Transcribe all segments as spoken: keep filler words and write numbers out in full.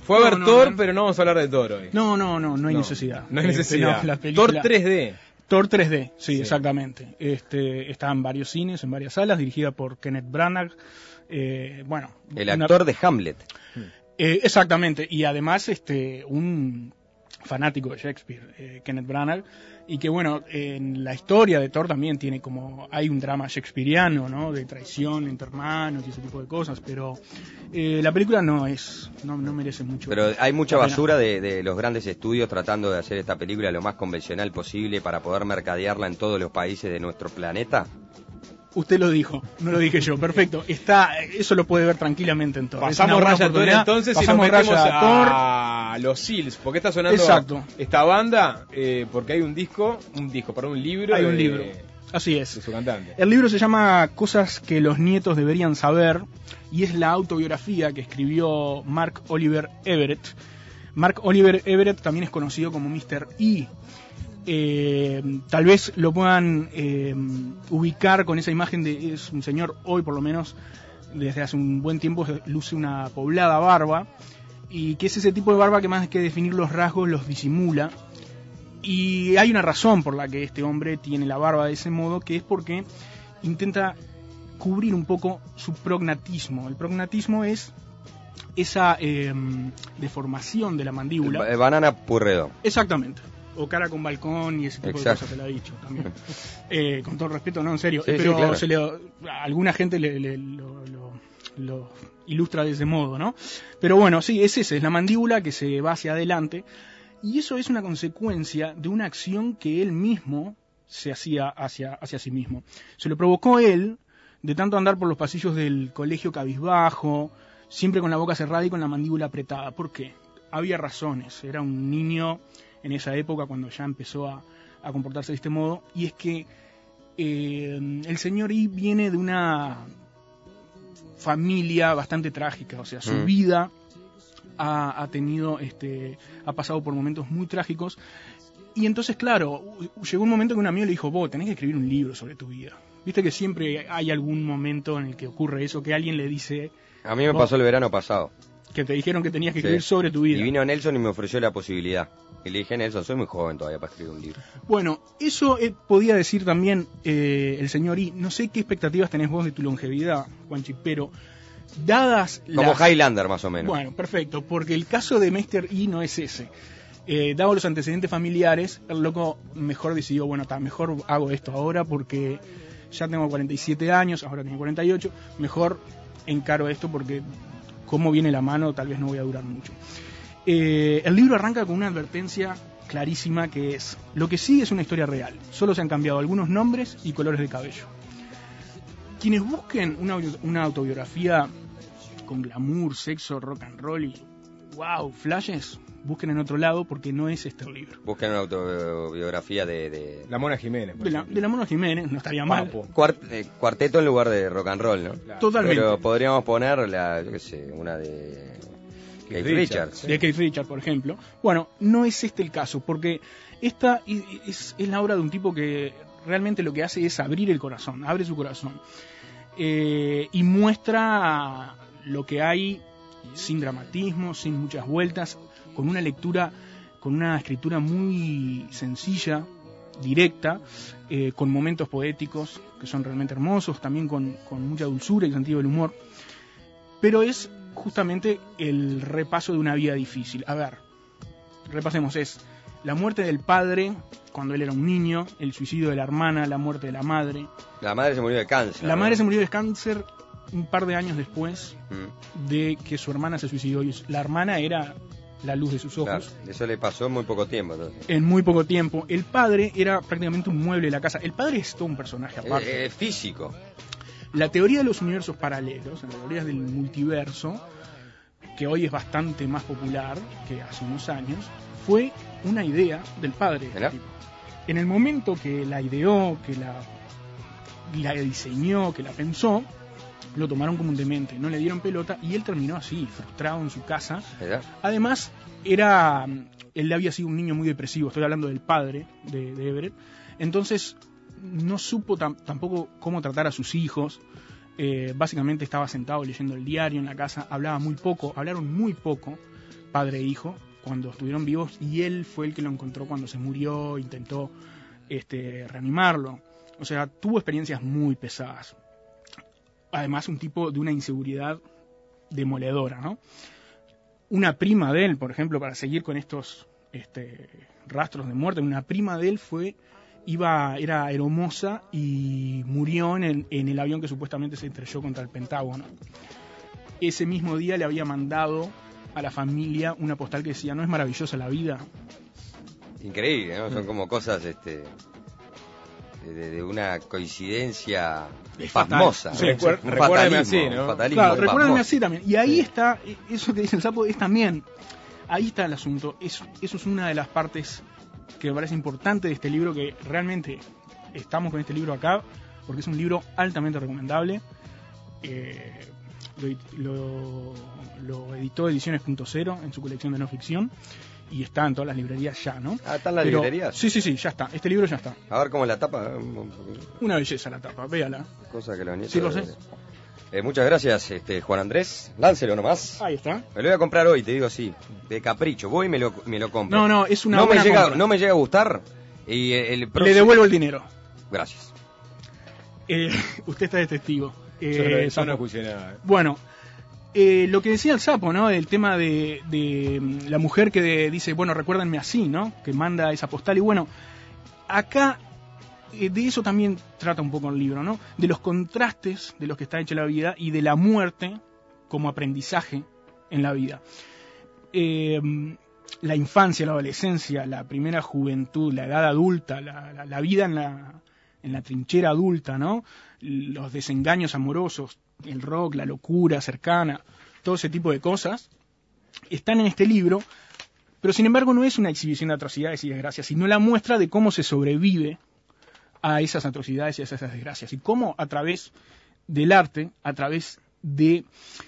Fue a ver No, no, Thor, no. pero no vamos a hablar de Thor hoy. No, no, no, no hay No, necesidad. No hay Este, necesidad. no, la película- Thor tres D. Thor tres D, sí, Sí. exactamente. Este, está en varios cines, en varias salas, dirigida por Kenneth Branagh. Eh, bueno, El una- actor de Hamlet. Eh, exactamente, y además este un fanático de Shakespeare, eh, Kenneth Branagh, y que bueno, en la historia de Thor también tiene como, hay un drama shakespeariano, ¿no? De traición entre hermanos y ese tipo de cosas, pero eh, la película no es, no, no merece mucho. Pero hay mucha la pena. basura de, de los grandes estudios tratando de hacer esta película lo más convencional posible para poder mercadearla en todos los países de nuestro planeta. Usted lo dijo, no lo dije yo, perfecto. Está, eso lo puede ver tranquilamente en Thor. Es Pasamos una buena raya a Thor oportunidad. entonces y nos Pasamos metemos raya a Thor. a los Seals. ¿Por qué está sonando Exacto. esta banda? Eh, porque hay un disco, un disco, perdón, un libro. Hay un de- libro. Así de es. su cantante. El libro se llama Cosas que los nietos deberían saber y es la autobiografía que escribió Mark Oliver Everett. Mark Oliver Everett también es conocido como mister E. Eh, tal vez lo puedan eh, ubicar con esa imagen de es un señor, hoy por lo menos desde hace un buen tiempo luce una poblada barba, y que es ese tipo de barba que más que definir los rasgos los disimula. Y hay una razón por la que este hombre tiene la barba de ese modo, que es porque intenta cubrir un poco su prognatismo. El prognatismo es esa eh, deformación de la mandíbula. Ba- Banana Purredón. Exactamente. O cara con balcón y ese tipo Exacto. de cosas, se lo ha dicho también. Eh, con todo respeto, no, en serio. Sí, sí, pero claro. se le, a alguna gente le, le- lo, lo- lo ilustra de ese modo, ¿no? Pero bueno, sí, es ese, es la mandíbula que se va hacia adelante. Y eso es una consecuencia de una acción que él mismo se hacía hacia, hacia sí mismo. Se lo provocó él de tanto andar por los pasillos del colegio cabizbajo, siempre con la boca cerrada y con la mandíbula apretada. ¿Por qué? Había razones. Era un niño en esa época cuando ya empezó a, a comportarse de este modo. Y es que eh, el señor I viene de una familia bastante trágica. O sea, su Mm. vida ha, ha tenido, este, ha pasado por momentos muy trágicos. Y entonces, claro, llegó un momento que un amigo le dijo, vos tenés que escribir un libro sobre tu vida. Viste que siempre hay algún momento en el que ocurre eso, que alguien le dice A mí me Vos- pasó el verano pasado. que te dijeron que tenías que Sí. escribir sobre tu vida. Y vino Nelson y me ofreció la posibilidad. Y le dije, Nelson, soy muy joven todavía para escribir un libro. Bueno, eso eh, podía decir también eh, el señor I. No sé qué expectativas tenés vos de tu longevidad, Juanchi, pero dadas Como las... Highlander, más o menos. Bueno, perfecto, porque el caso de mister I no es ese. Eh, dado los antecedentes familiares, el loco mejor decidió, bueno, ta, mejor hago esto ahora porque ya tengo cuarenta y siete años, ahora tengo cuarenta y ocho, mejor encaro esto porque como viene la mano tal vez no voy a durar mucho. Eh, el libro arranca con una advertencia clarísima que es, lo que sí es una historia real, solo se han cambiado algunos nombres y colores de cabello. Quienes busquen una, una autobiografía con glamour, sexo, rock and roll y wow, flashes, busquen en otro lado porque no es este el libro. Busquen una autobiografía de... de... La Mona Jiménez. por De la, ejemplo. de la Mona Jiménez, no estaría mal. Papo. Cuart- eh, cuarteto en lugar de rock and roll, ¿no? Claro. Totalmente. Pero podríamos poner, la, yo qué sé, una de... Keith Richards. Richards. Sí. De Keith Richards, por ejemplo. Bueno, no es este el caso, porque esta i- es, es la obra de un tipo que realmente lo que hace es abrir el corazón, abre su corazón. Eh, y muestra lo que hay sin dramatismo, sin muchas vueltas, con una lectura, con una escritura muy sencilla, directa, eh, con momentos poéticos que son realmente hermosos, también con, con mucha dulzura y sentido del humor. Pero es justamente el repaso de una vida difícil. A ver, repasemos, es la muerte del padre cuando él era un niño, el suicidio de la hermana, la muerte de la madre. La madre se murió de cáncer. La ¿no? madre se murió de cáncer un par de años después Mm, de que su hermana se suicidó. Y la hermana era la luz de sus ojos. claro, eso le pasó en muy poco tiempo. Entonces. En muy poco tiempo. El padre era prácticamente un mueble de la casa. El padre es todo un personaje aparte. Eh, eh, físico. La teoría de los universos paralelos, la teoría del multiverso, que hoy es bastante más popular que hace unos años, fue una idea del padre de este ¿Mirá? tipo. En el momento que la ideó, que la, la diseñó, que la pensó, lo tomaron como un demente, no le dieron pelota y él terminó así, frustrado en su casa. ¿Verdad? Además, era él había sido un niño muy depresivo, estoy hablando del padre de, de Everett, entonces no supo tam- tampoco cómo tratar a sus hijos. Eh, básicamente estaba sentado leyendo el diario en la casa, hablaba muy poco, hablaron muy poco, padre e hijo, cuando estuvieron vivos, y él fue el que lo encontró cuando se murió, intentó este, reanimarlo. O sea, tuvo experiencias muy pesadas. Además, un tipo de una inseguridad demoledora, ¿no? Una prima de él, por ejemplo, para seguir con estos este, rastros de muerte, una prima de él fue, iba, era aeromoza y murió en el, en el avión que supuestamente se estrelló contra el Pentágono. Ese mismo día le había mandado a la familia una postal que decía: ¿no es maravillosa la vida? Increíble, ¿no? Son como cosas este de, de una coincidencia Es pasmosa. Sí, ¿no? recuer- Un recuérdame fatalismo, así, ¿no? un fatalismo Claro, recuérdenme pasmoso. así también. Y ahí Sí. está, eso que dice el sapo es también, ahí está el asunto. Es, eso es una de las partes que me parece importante de este libro, que realmente estamos con este libro acá, porque es un libro altamente recomendable. Eh, lo, lo, lo editó Ediciones punto cero en su colección de no ficción, y está en todas las librerías ya, ¿no? Ah, ¿están las Pero- librerías? Sí, sí, sí, ya está. Este libro ya está. A ver cómo es la tapa. Una belleza la tapa, véala. Cosa que los nietos... Sí, lo sé. Eh, muchas gracias, este, Juan Andrés. Láncelo nomás. Ahí está. Me lo voy a comprar hoy, te digo así, de capricho. Voy y me lo, me lo compro. No, no, es una no me buena llega, compra. no me llega a gustar. Y el Le próximo... devuelvo el dinero. Gracias. Eh, usted está de testigo. Yo Eh, no, yo no Sapo. escuché nada. Bueno, eh, lo que decía el sapo, ¿no? El tema de, de mm, la mujer que de- dice, bueno, recuérdenme así, ¿no? Que manda esa postal. Y bueno, acá eh, de eso también trata un poco el libro, ¿no? De los contrastes de los que está hecha la vida y de la muerte como aprendizaje en la vida. Eh, la infancia, la adolescencia, la primera juventud, la edad adulta, la, la- la vida en la, en la trinchera adulta, ¿no? Los desengaños amorosos, el rock, la locura cercana, todo ese tipo de cosas, están en este libro, pero sin embargo no es una exhibición de atrocidades y desgracias, sino la muestra de cómo se sobrevive a esas atrocidades y a esas desgracias, y cómo a través del arte, a través de...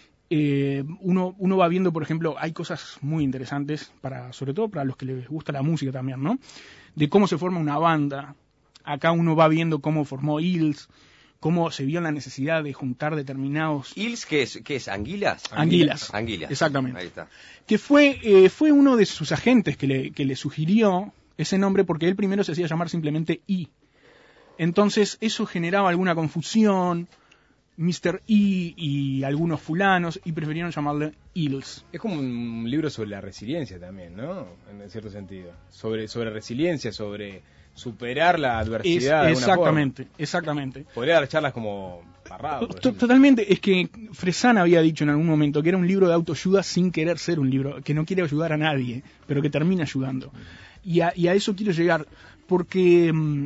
eh, uno, uno va viendo, por ejemplo, hay cosas muy interesantes, para sobre todo para los que les gusta la música también, ¿no? De cómo se forma una banda. Acá uno va viendo cómo formó Hills, cómo se vio la necesidad de juntar determinados... ¿Ils qué es? ¿Qué es? ¿Anguilas? Anguilas. Anguilas. Exactamente. Ahí está. Que fue, eh, fue uno de sus agentes que le, que le sugirió ese nombre, porque él primero se hacía llamar simplemente I. Entonces eso generaba alguna confusión, mister E y algunos fulanos, y prefirieron llamarle Hills. Es como un libro sobre la resiliencia también, ¿no? En cierto sentido. Sobre, sobre resiliencia, sobre superar la Es, adversidad. de alguna exactamente, forma. exactamente. Podría dar charlas como Parrado. por To- ejemplo. Totalmente, es que Fresán había dicho en algún momento que era un libro de autoayuda sin querer ser un libro, que no quiere ayudar a nadie, pero que termina ayudando. Y a, y a eso quiero llegar, porque mm,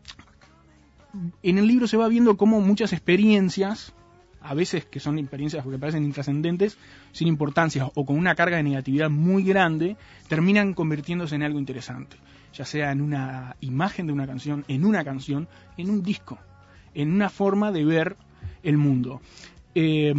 en el libro se va viendo cómo muchas experiencias, a veces que son experiencias que parecen intrascendentes, sin importancia o con una carga de negatividad muy grande, terminan convirtiéndose en algo interesante, ya sea en una imagen de una canción, en una canción, en un disco, en una forma de ver el mundo. Eh,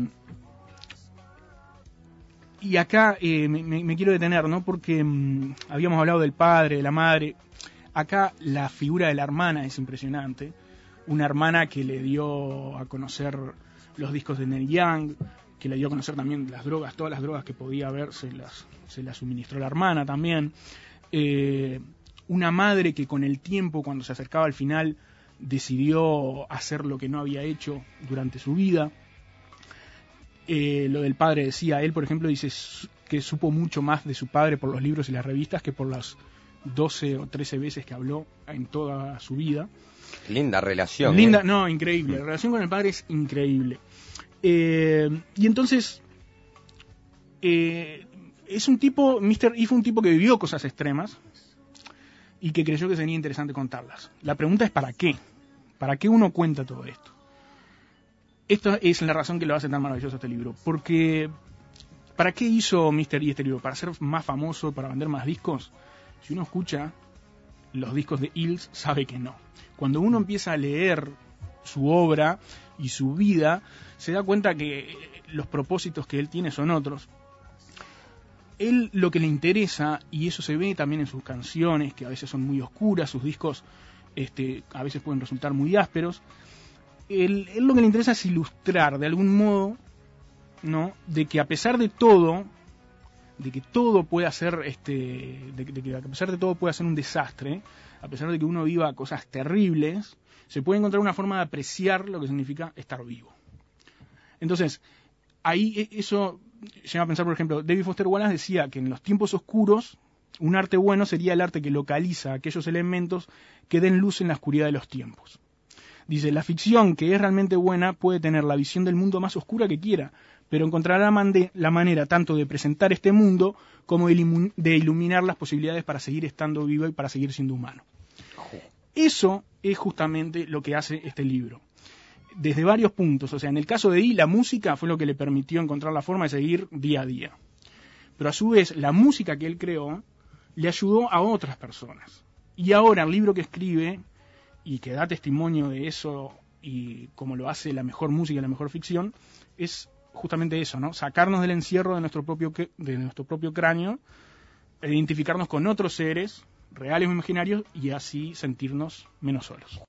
y acá eh, me, me quiero detener, ¿no? Porque mm, habíamos hablado del padre, de la madre. Acá la figura de la hermana es impresionante. Una hermana que le dio a conocer los discos de Neil Young, que le dio a conocer también las drogas, todas las drogas que podía haber, se las, se las suministró la hermana también. Eh, una madre que con el tiempo, cuando se acercaba al final, decidió hacer lo que no había hecho durante su vida. Eh, lo del padre decía, él por ejemplo dice que supo mucho más de su padre por los libros y las revistas que por las doce o trece veces que habló en toda su vida. Linda relación. Linda, ¿eh? no, increíble. La relación con el padre es increíble. Eh, y entonces, eh, es un tipo, mister E fue un tipo que vivió cosas extremas y que creyó que sería interesante contarlas. La pregunta es ¿para qué? ¿Para qué uno cuenta todo esto? Esta es la razón que lo hace tan maravilloso este libro. Porque, ¿para qué hizo mister E este libro? ¿Para ser más famoso, para vender más discos? Si uno escucha los discos de Hills, sabe que no. Cuando uno empieza a leer su obra y su vida, se da cuenta que los propósitos que él tiene son otros. Él lo que le interesa, y eso se ve también en sus canciones, que a veces son muy oscuras, sus discos este, a veces pueden resultar muy ásperos, él, él lo que le interesa es ilustrar de algún modo, ¿no?, de que a pesar de todo, de que todo pueda ser, este, de, de que a pesar de todo pueda ser un desastre, a pesar de que uno viva cosas terribles, se puede encontrar una forma de apreciar lo que significa estar vivo. Entonces, ahí eso lleva a pensar, por ejemplo, David Foster Wallace decía que en los tiempos oscuros, un arte bueno sería el arte que localiza aquellos elementos que den luz en la oscuridad de los tiempos. Dice, la ficción que es realmente buena puede tener la visión del mundo más oscura que quiera, pero encontrará la manera tanto de presentar este mundo como de iluminar las posibilidades para seguir estando vivo y para seguir siendo humano. Eso es justamente lo que hace este libro. Desde varios puntos, o sea, en el caso de Dee, la música fue lo que le permitió encontrar la forma de seguir día a día. Pero a su vez, la música que él creó le ayudó a otras personas. Y ahora el libro que escribe, y que da testimonio de eso, y como lo hace la mejor música y la mejor ficción, es justamente eso, ¿no? Sacarnos del encierro de nuestro propio, de nuestro propio cráneo, e identificarnos con otros seres, reales o imaginarios, y así sentirnos menos solos.